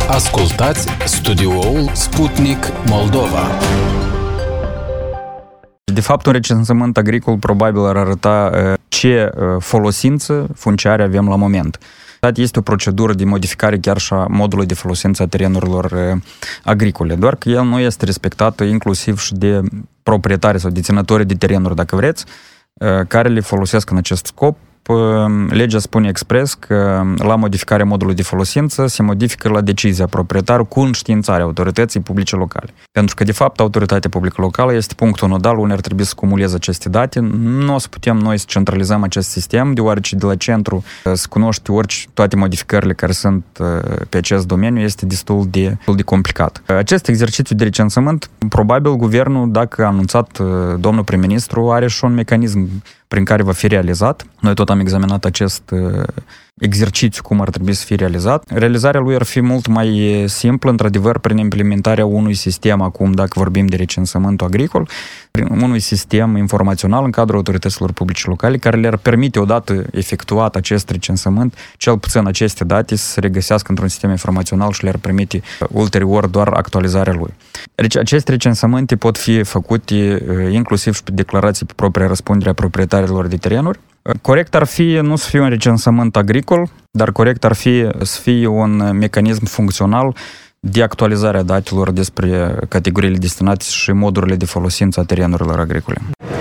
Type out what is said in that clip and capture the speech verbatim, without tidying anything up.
Ascultați studioul Sputnik Moldova. De fapt, un recensământ agricol probabil ar arăta ce folosință funciare avem la moment. Este o procedură de modificare chiar și a modului de folosință a terenurilor agricole, doar că el nu este respectat inclusiv și de proprietari sau deținători de terenuri, dacă vreți, care le folosesc în acest scop. Legea spune expres că la modificarea modului de folosință se modifică la decizia proprietarului cu înștiințarea autorității publice locale. Pentru că, de fapt, autoritatea publică locală este punctul nodal unde ar trebui să cumuleze aceste date. Nu o să putem noi să centralizăm acest sistem, deoarece de la centru să cunoști orice, toate modificările care sunt pe acest domeniu este destul de, destul de complicat. Acest exercițiu de recensământ, probabil, guvernul, dacă a anunțat domnul prim-ministru, are și un mecanism prin care va fi realizat. Noi tot am examinat acest uh, exercițiu, cum ar trebui să fie realizat. Realizarea lui ar fi mult mai simplă, într-adevăr, prin implementarea unui sistem, acum, dacă vorbim de recensământul agricol, prin unui sistem informațional în cadrul autorităților publice locale, care le-ar permite, odată efectuat acest recensământ, cel puțin aceste date să se regăsească într-un sistem informațional și le-ar permite ulterior doar actualizarea lui. Deci, aceste recensământe pot fi făcute inclusiv și pe declarații pe propria răspundere a proprietarilor de terenuri. Corect ar fi nu să fie un recensământ agricol, dar corect ar fi să fie un mecanism funcțional de actualizare a datelor despre categoriile destinate și modurile de folosință a terenurilor agricole.